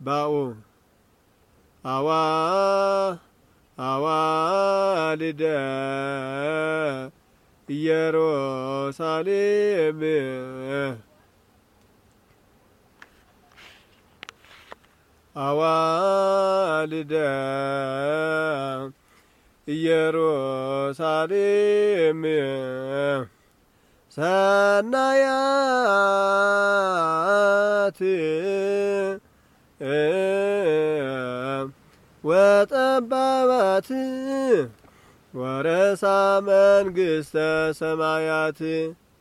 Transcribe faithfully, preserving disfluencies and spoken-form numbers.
ባኡ አዋ አዋልደ ኢየሩሳሌም አዋልደ ኢየሩሳሌም ሰናያት ወጠባባት ወረሳ መንግሥተ ሰማያት